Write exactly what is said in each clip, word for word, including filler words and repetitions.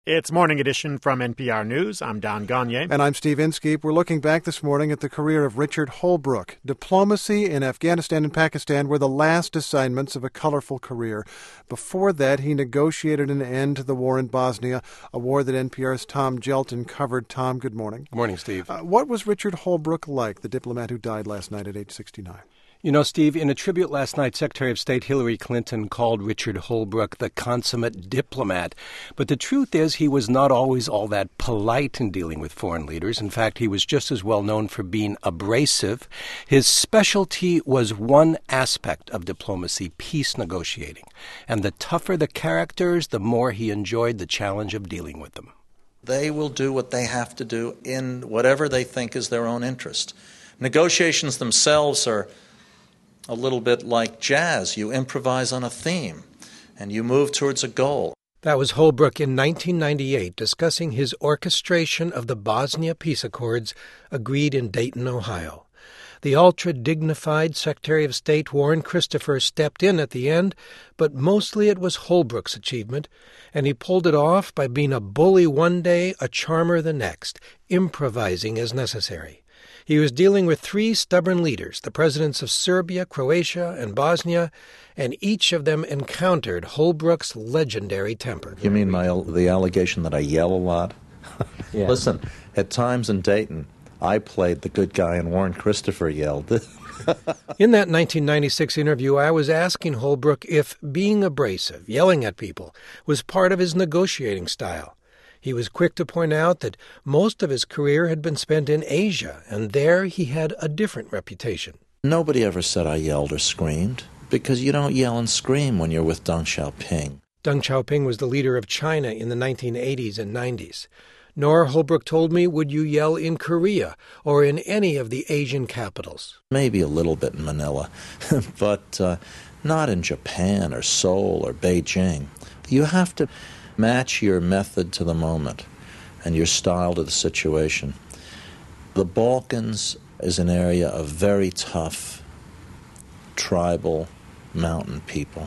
It's Morning Edition from N P R News. I'm Don Gagné. And I'm Steve Inskeep. We're looking back this morning at the career of Richard Holbrooke. Diplomacy in Afghanistan and Pakistan were the last assignments of a colorful career. Before that, he negotiated an end to the war in Bosnia, a war that N P R's Tom Gjelten covered. Tom, good morning. Good morning, Steve. Uh, what was Richard Holbrooke like, the diplomat who died last night at age sixty-nine? You know, Steve, in a tribute last night, Secretary of State Hillary Clinton called Richard Holbrooke the consummate diplomat. But the truth is he was not always all that polite in dealing with foreign leaders. In fact, he was just as well known for being abrasive. His specialty was one aspect of diplomacy, peace negotiating. And the tougher the characters, the more he enjoyed the challenge of dealing with them. They will do what they have to do in whatever they think is their own interest. Negotiations themselves are a little bit like jazz. You improvise on a theme, and you move towards a goal. That was Holbrooke in nineteen ninety-eight discussing his orchestration of the Bosnia peace accords agreed in Dayton, Ohio. The ultra-dignified Secretary of State Warren Christopher stepped in at the end, but mostly it was Holbrooke's achievement, and he pulled it off by being a bully one day, a charmer the next, improvising as necessary. He was dealing with three stubborn leaders, the presidents of Serbia, Croatia, and Bosnia, and each of them encountered Holbrooke's legendary temper. You mean my the allegation that I yell a lot? Yeah. Listen, at times in Dayton, I played the good guy and Warren Christopher yelled. In that nineteen ninety-six interview, I was asking Holbrooke if being abrasive, yelling at people, was part of his negotiating style. He was quick to point out that most of his career had been spent in Asia, and there he had a different reputation. Nobody ever said I yelled or screamed, because you don't yell and scream when you're with Deng Xiaoping. Deng Xiaoping was the leader of China in the nineteen eighties and nineties. Nor, Holbrooke told me, would you yell in Korea or in any of the Asian capitals. Maybe a little bit in Manila, but uh, not in Japan or Seoul or Beijing. You have to match your method to the moment and your style to the situation. The Balkans is an area of very tough, tribal, mountain people,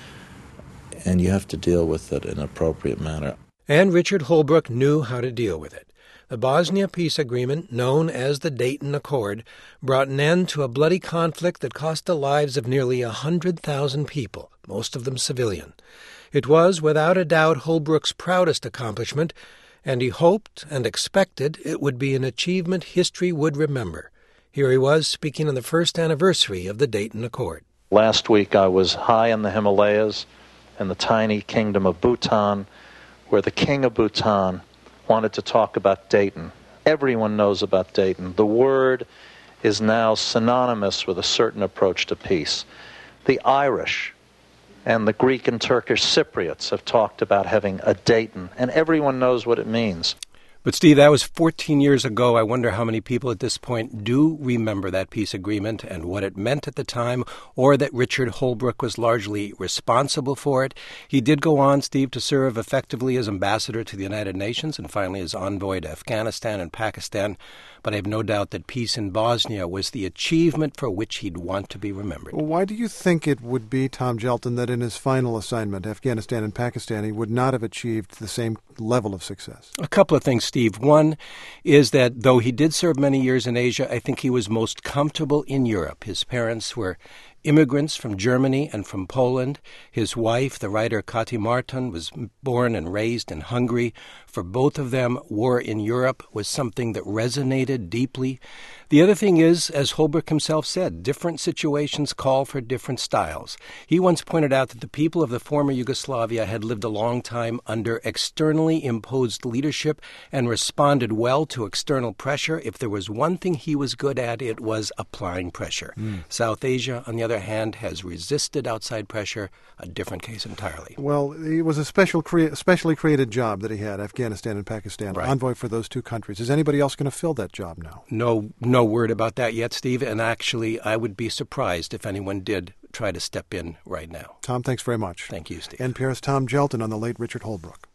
and you have to deal with it in an appropriate manner. And Richard Holbrooke knew how to deal with it. The Bosnia peace agreement, known as the Dayton Accord, brought an end to a bloody conflict that cost the lives of nearly one hundred thousand people, most of them civilian. It was, without a doubt, Holbrooke's proudest accomplishment, and he hoped and expected it would be an achievement history would remember. Here he was speaking on the first anniversary of the Dayton Accord. Last week I was high in the Himalayas in the tiny kingdom of Bhutan, where the king of Bhutan wanted to talk about Dayton. Everyone knows about Dayton. The word is now synonymous with a certain approach to peace. The Irish and the Greek and Turkish Cypriots have talked about having a Dayton, and everyone knows what it means. But, Steve, that was fourteen years ago. I wonder how many people at this point do remember that peace agreement and what it meant at the time, or that Richard Holbrooke was largely responsible for it. He did go on, Steve, to serve effectively as ambassador to the United Nations and finally as envoy to Afghanistan and Pakistan. But I have no doubt that peace in Bosnia was the achievement for which he'd want to be remembered. Well, why do you think it would be, Tom Gjelten, that in his final assignment, Afghanistan and Pakistan, he would not have achieved the same level of success? A couple of things, Steve. One is that though he did serve many years in Asia, I think he was most comfortable in Europe. His parents were immigrants from Germany and from Poland. His wife, the writer Kati Marton, was born and raised in Hungary. For both of them, war in Europe was something that resonated deeply. The other thing is, as Holbrooke himself said, different situations call for different styles. He once pointed out that the people of the former Yugoslavia had lived a long time under externally imposed leadership and responded well to external pressure. If there was one thing he was good at, it was applying pressure. Mm. South Asia, on the other hand, has resisted outside pressure, a different case entirely. Well, it was a special, crea- specially created job that he had, Afghanistan and Pakistan, right. Envoy for those two countries. Is anybody else going to fill that job now? No, no word about that yet, Steve, and actually I would be surprised if anyone did try to step in right now. Tom, thanks very much. Thank you, Steve. N P R's Tom Gjelten on the late Richard Holbrooke.